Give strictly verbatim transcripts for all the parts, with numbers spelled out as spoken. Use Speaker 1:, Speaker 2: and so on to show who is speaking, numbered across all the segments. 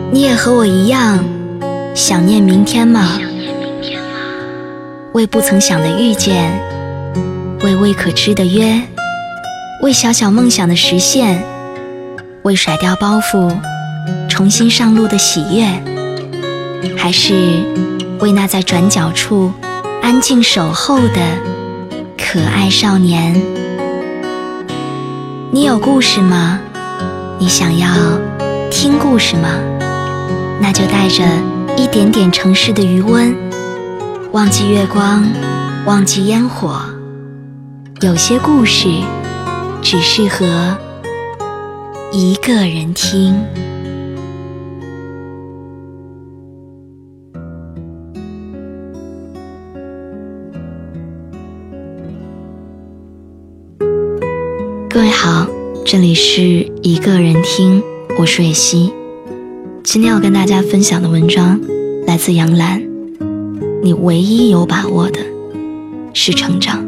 Speaker 1: 你也和我一样想念明天吗？为不曾想的遇见，为未可知的约，为小小梦想的实现，为甩掉包袱重新上路的喜悦，还是为那在转角处安静守候的可爱少年？你有故事吗？你想要听故事吗？那就带着一点点城市的余温，忘记月光，忘记烟火，有些故事只适合一个人听。各位好，这里是一个人听，我是蕊希。今天要跟大家分享的文章来自杨澜。你唯一有把握的是成长。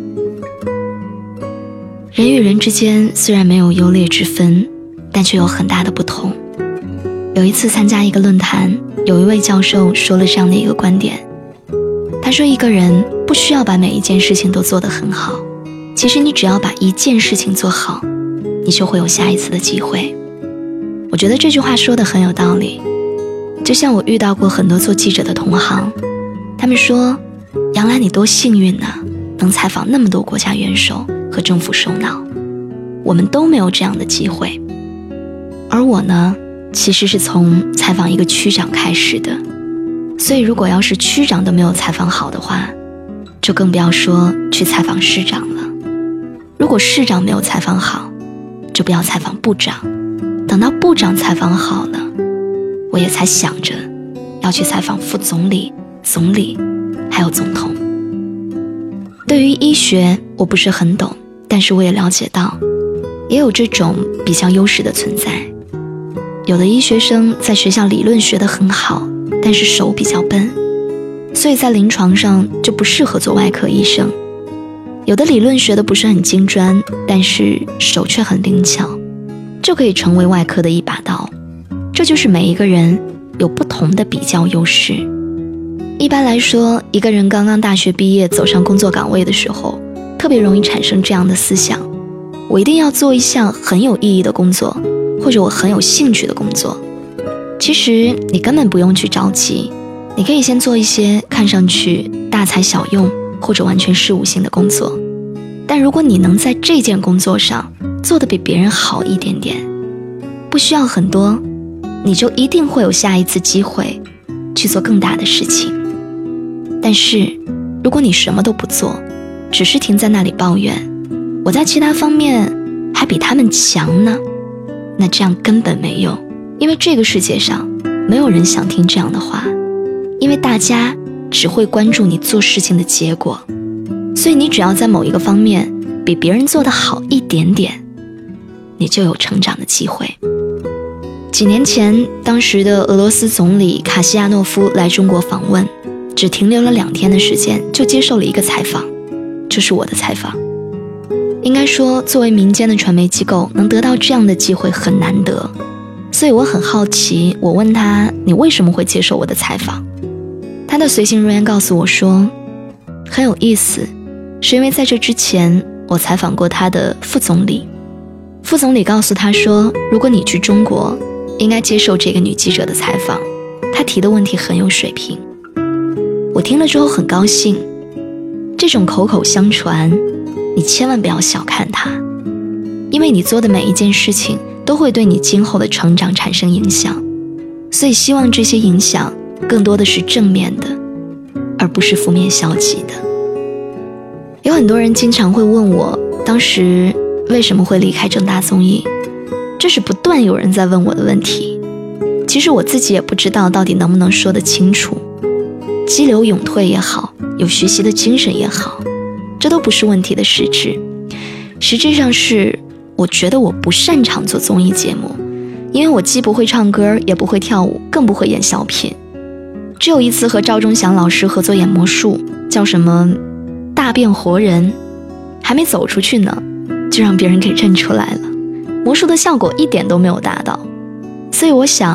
Speaker 1: 人与人之间虽然没有优劣之分，但却有很大的不同。有一次参加一个论坛，有一位教授说了这样的一个观点，他说一个人不需要把每一件事情都做得很好，其实你只要把一件事情做好，你就会有下一次的机会。我觉得这句话说得很有道理。就像我遇到过很多做记者的同行，他们说杨澜你多幸运啊，能采访那么多国家元首和政府首脑，我们都没有这样的机会。而我呢，其实是从采访一个区长开始的，所以如果要是区长都没有采访好的话，就更不要说去采访市长了。如果市长没有采访好，就不要采访部长，等到部长采访好了，我也才想着要去采访副总理、总理还有总统。对于医学我不是很懂，但是我也了解到也有这种比较优势的存在。有的医学生在学校理论学得很好，但是手比较笨，所以在临床上就不适合做外科医生。有的理论学得不是很精专，但是手却很灵巧，就可以成为外科的一把刀。这就是每一个人有不同的比较优势。一般来说，一个人刚刚大学毕业走上工作岗位的时候，特别容易产生这样的思想，我一定要做一项很有意义的工作，或者我很有兴趣的工作。其实你根本不用去着急，你可以先做一些看上去大材小用或者完全事务性的工作，但如果你能在这件工作上做得比别人好一点点，不需要很多，你就一定会有下一次机会去做更大的事情。但是如果你什么都不做，只是停在那里抱怨我在其他方面还比他们强呢，那这样根本没用。因为这个世界上没有人想听这样的话，因为大家只会关注你做事情的结果，所以你只要在某一个方面比别人做得好一点点，你就有成长的机会。几年前，当时的俄罗斯总理卡西亚诺夫来中国访问，只停留了两天的时间就接受了一个采访，就是我的采访。应该说作为民间的传媒机构能得到这样的机会很难得，所以我很好奇，我问他你为什么会接受我的采访。他的随行人员告诉我说，很有意思，是因为在这之前我采访过他的副总理，副总理告诉他说，如果你去中国应该接受这个女记者的采访，她提的问题很有水平。我听了之后很高兴，这种口口相传你千万不要小看它，因为你做的每一件事情都会对你今后的成长产生影响，所以希望这些影响更多的是正面的，而不是负面消极的。有很多人经常会问我当时为什么会离开正大综艺，这是不断有人在问我的问题。其实我自己也不知道到底能不能说得清楚，激流勇退也好，有学习的精神也好，这都不是问题的实质。实质上是我觉得我不擅长做综艺节目，因为我既不会唱歌，也不会跳舞，更不会演小品。只有一次和赵忠祥老师合作演魔术，叫什么大变活人，还没走出去呢，就让别人给认出来了，魔术的效果一点都没有达到。所以我想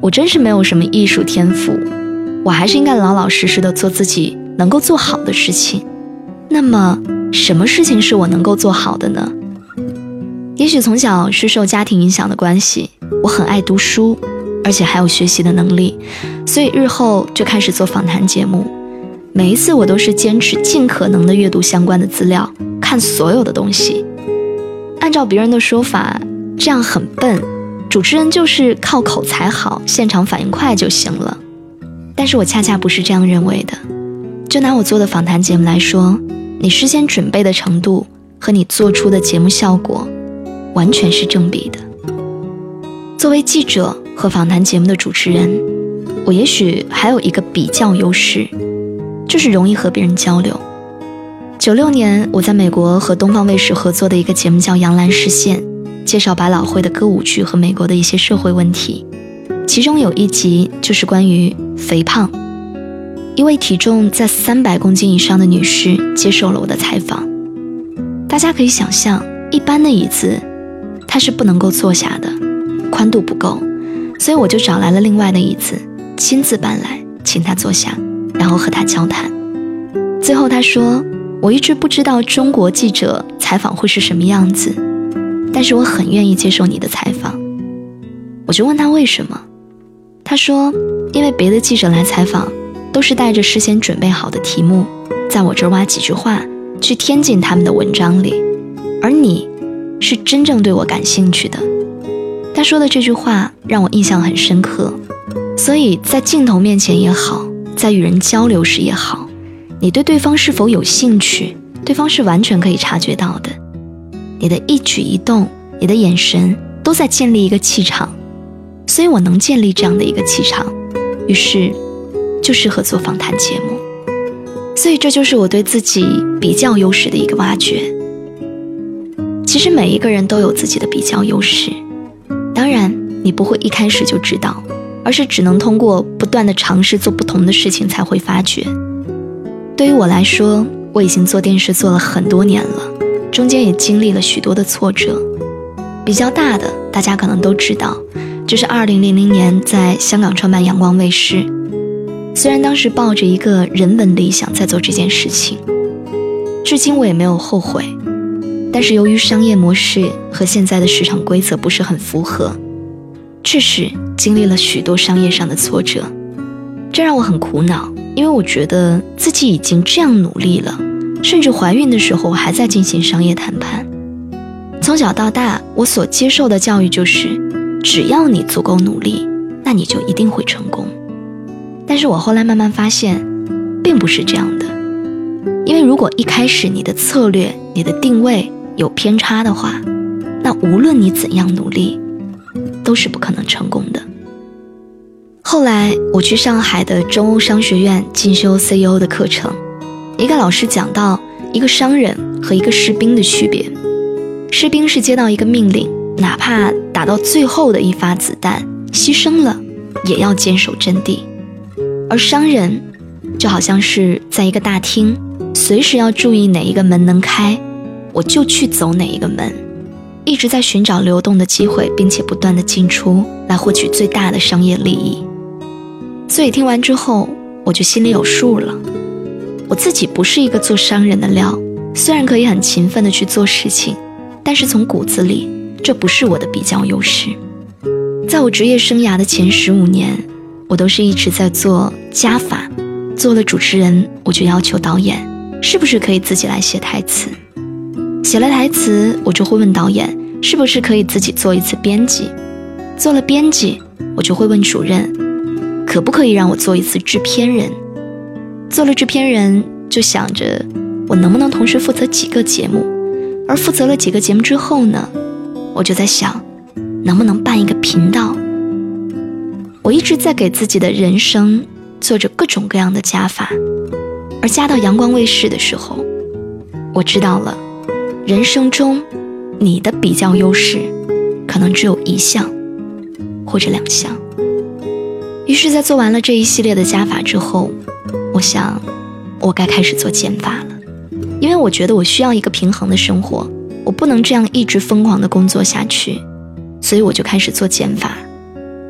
Speaker 1: 我真是没有什么艺术天赋，我还是应该老老实实的做自己能够做好的事情。那么什么事情是我能够做好的呢？也许从小是受家庭影响的关系，我很爱读书，而且还有学习的能力，所以日后就开始做访谈节目。每一次我都是坚持尽可能的阅读相关的资料，看所有的东西。按照别人的说法，这样很笨，主持人就是靠口才好，现场反应快就行了。但是我恰恰不是这样认为的。就拿我做的访谈节目来说，你事先准备的程度和你做出的节目效果完全是正比的。作为记者和访谈节目的主持人，我也许还有一个比较优势，就是容易和别人交流。九六年我在美国和东方卫视合作的一个节目叫《杨澜视线》，介绍百老汇的歌舞剧和美国的一些社会问题，其中有一集就是关于肥胖。一位体重在三百公斤以上的女士接受了我的采访。大家可以想象，一般的椅子她是不能够坐下的，宽度不够，所以我就找来了另外的椅子，亲自搬来请她坐下，然后和她交谈。最后她说，我一直不知道中国记者采访会是什么样子，但是我很愿意接受你的采访。我就问她为什么，她说因为别的记者来采访都是带着事先准备好的题目，在我这儿挖几句话去添进他们的文章里，而你是真正对我感兴趣的。他说的这句话让我印象很深刻，所以在镜头面前也好，在与人交流时也好，你对对方是否有兴趣，对方是完全可以察觉到的。你的一举一动，你的眼神都在建立一个气场，所以我能建立这样的一个气场，于是就适合做访谈节目。所以这就是我对自己比较优势的一个挖掘。其实每一个人都有自己的比较优势，当然你不会一开始就知道，而是只能通过不断的尝试做不同的事情才会发觉。对于我来说，我已经做电视做了很多年了，中间也经历了许多的挫折。比较大的大家可能都知道，就是二零零零年在香港创办阳光卫视。虽然当时抱着一个人文理想在做这件事情，至今我也没有后悔，但是由于商业模式和现在的市场规则不是很符合，确实经历了许多商业上的挫折，这让我很苦恼，因为我觉得自己已经这样努力了，甚至怀孕的时候还在进行商业谈判。从小到大，我所接受的教育就是，只要你足够努力，那你就一定会成功。但是我后来慢慢发现，并不是这样的。因为如果一开始你的策略、你的定位有偏差的话，那无论你怎样努力，都是不可能成功的。后来我去上海的中欧商学院进修 C E O 的课程，一个老师讲到一个商人和一个士兵的区别。士兵是接到一个命令，哪怕打到最后的一发子弹，牺牲了，也要坚守阵地。而商人就好像是在一个大厅，随时要注意哪一个门能开，我就去走哪一个门，一直在寻找流动的机会，并且不断的进出，来获取最大的商业利益。所以听完之后，我就心里有数了。我自己不是一个做商人的料，虽然可以很勤奋的去做事情，但是从骨子里，这不是我的比较优势。在我职业生涯的前十五年，我都是一直在做加法。做了主持人，我就要求导演是不是可以自己来写台词，写了台词，我就会问导演是不是可以自己做一次编辑，做了编辑，我就会问主任可不可以让我做一次制片人，做了制片人，就想着我能不能同时负责几个节目，而负责了几个节目之后呢，我就在想能不能办一个频道。我一直在给自己的人生做着各种各样的加法，而加到阳光卫视的时候，我知道了人生中你的比较优势可能只有一项或者两项。于是在做完了这一系列的加法之后，我想我该开始做减法了，因为我觉得我需要一个平衡的生活，我不能这样一直疯狂的工作下去，所以我就开始做减法。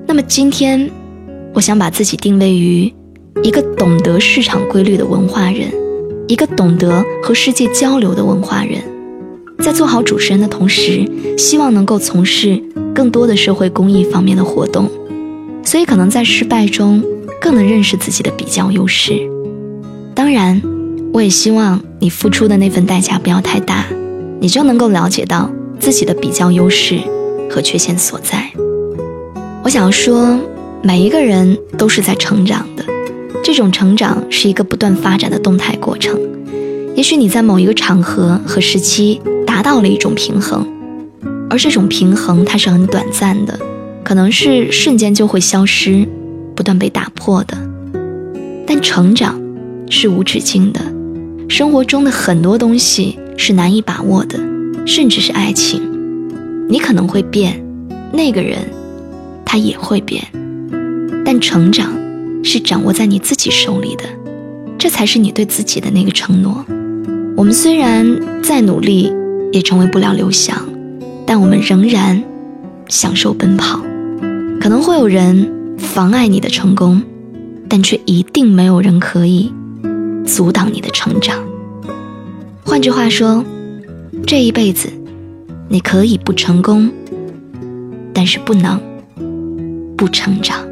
Speaker 1: 那么今天我想把自己定位于一个懂得市场规律的文化人，一个懂得和世界交流的文化人，在做好主持人的同时，希望能够从事更多的社会公益方面的活动，所以可能在失败中更能认识自己的比较优势。当然我也希望你付出的那份代价不要太大，你就能够了解到自己的比较优势和缺陷所在。我想说，每一个人都是在成长的，这种成长是一个不断发展的动态过程。也许你在某一个场合和时期达到了一种平衡，而这种平衡它是很短暂的，可能是瞬间就会消失，不断被打破的。但成长是无止境的，生活中的很多东西是难以把握的，甚至是爱情。你可能会变，那个人他也会变，但成长是掌握在你自己手里的，这才是你对自己的那个承诺。我们虽然再努力也成为不了刘翔，但我们仍然享受奔跑。可能会有人妨碍你的成功，但却一定没有人可以阻挡你的成长。换句话说，这一辈子你可以不成功，但是不能不成长。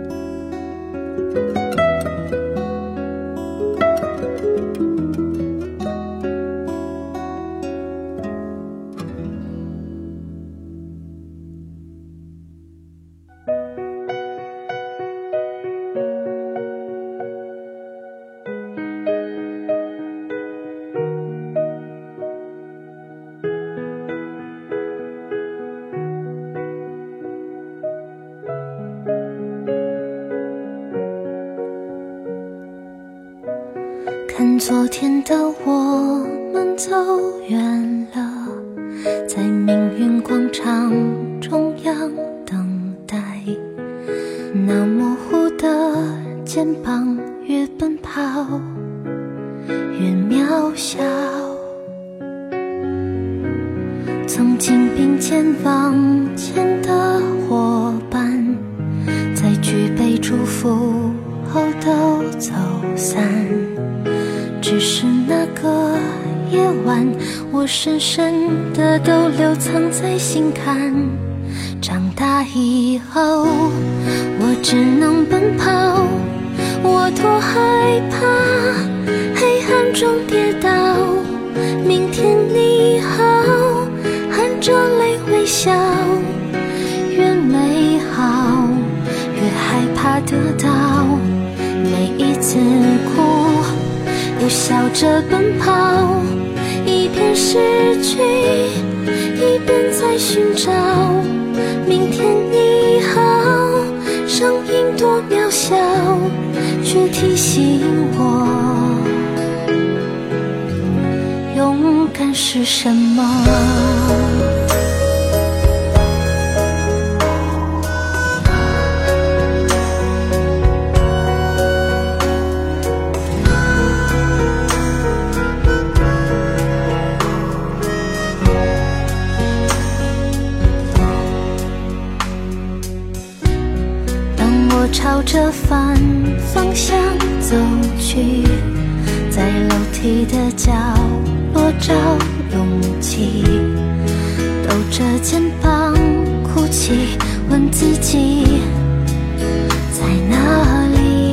Speaker 2: 看昨天的我们走远了，在命运广场中央等待，那模糊的肩膀越奔跑越渺小。曾经并肩往前的伙伴，在举杯祝福后都走散，只是那个夜晚，我深深的都留藏在心坎。长大以后，我只能奔跑，我多害怕黑暗中跌倒。明天你好，含着泪微笑，越美好越害怕得到，每一次哭又笑着奔跑，一边失去一边在寻找。明天你好，声音多渺小，却提醒我勇敢是什么。朝着反方向走去，在楼梯的角落找勇气，抖着肩膀哭泣，问自己在哪里。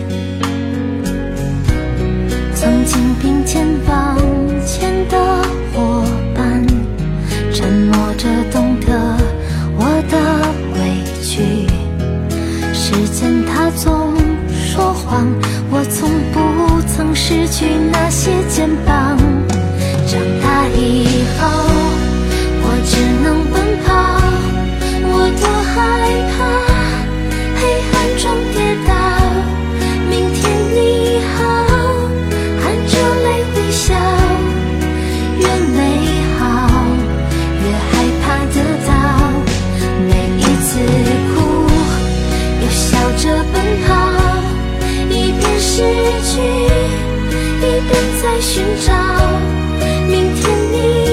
Speaker 2: 曾经并肩往前的伙伴，沉默着懂得我的委屈。时间它总说谎，我从不曾失去那些肩膀。长大以后，我只能奔跑，我多害怕黑暗中跌倒。明天你好，含着泪微笑，越美好越害怕得到，每一次哭笑着奔跑，一边失去一边在寻找。明天你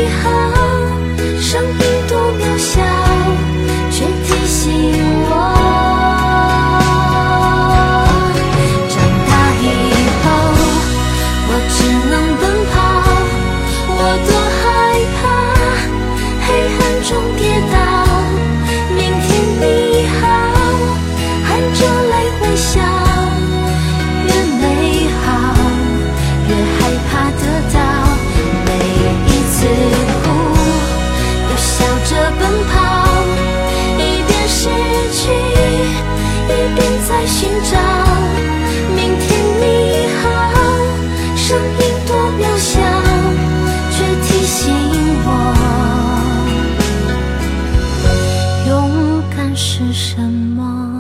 Speaker 2: 寻找明天你好，声音多渺小，却提醒我，勇敢是什么。